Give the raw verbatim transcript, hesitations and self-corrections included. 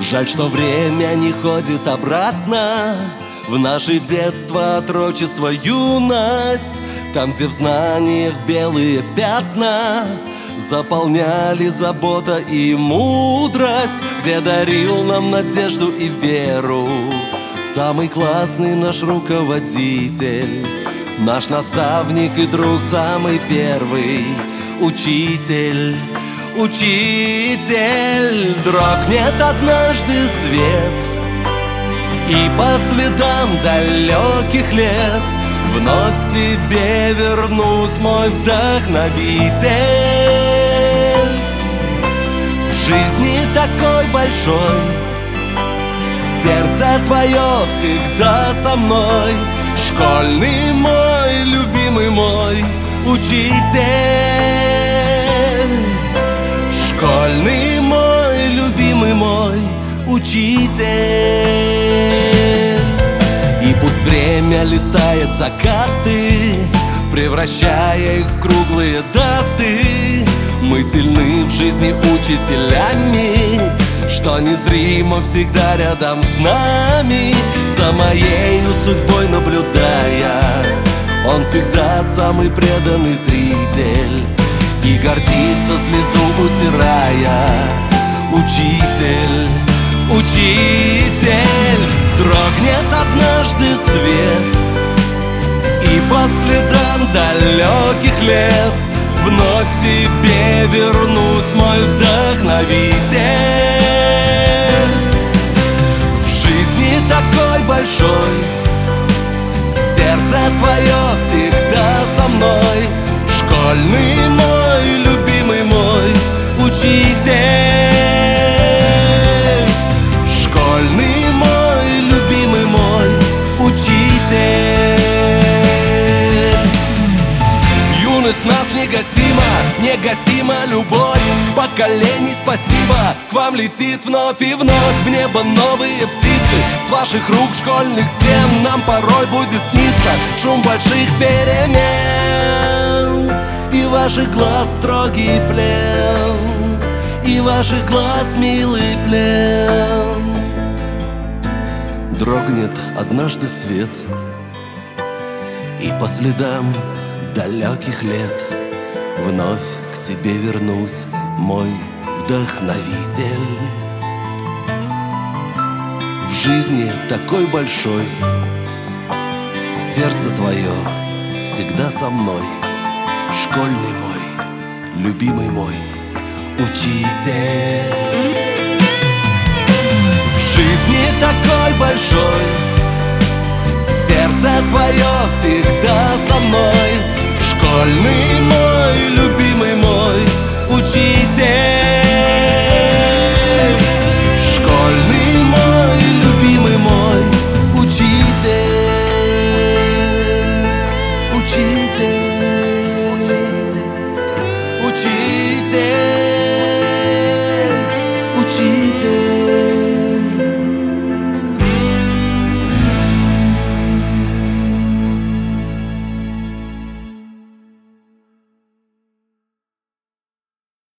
Жаль, что время не ходит обратно в наше детство, отрочество, юность. Там, где в знаниях белые пятна заполняли забота и мудрость, где дарил нам надежду и веру самый классный наш руководитель, наш наставник и друг, самый первый учитель. Учитель, дрогнет однажды свет, и по следам далеких лет вновь к тебе вернусь, мой вдохновитель. В жизни такой большой, сердце твое всегда со мной, школьный мой, любимый мой учитель. Школьный мой, любимый мой учитель. И пусть время листает закаты, превращая их в круглые даты, мы сильны в жизни учителями, что незримо всегда рядом с нами. За моей судьбой наблюдая, он всегда самый преданный зритель и гордится, слезу утирая. Учитель, учитель, дрогнет однажды свет, и по следам далеких лет вновь к тебе вернусь, мой вдохновитель. В жизни такой большой, сердце твое всегда со мной, школьный мой, любимый мой учитель. Школьный мой, любимый мой учитель. Юность в нас негасима, негасима любовь поколений, спасибо. К вам летит вновь и вновь в небо новые птицы. С ваших рук школьных стен нам порой будет сниться шум больших перемен и ваших глаз строгий плен, и ваших глаз милый плен. Дрогнет однажды свет, и по следам далеких лет вновь к тебе вернусь, мой вдохновитель. В жизни такой большой, сердце твое всегда со мной, школьный мой, любимый мой учитель. В жизни такой большой, сердце твое всегда со мной, школьный мой, любимый мой учитель. Школьный мой, любимый мой учитель. Учитель, учитель, учитель.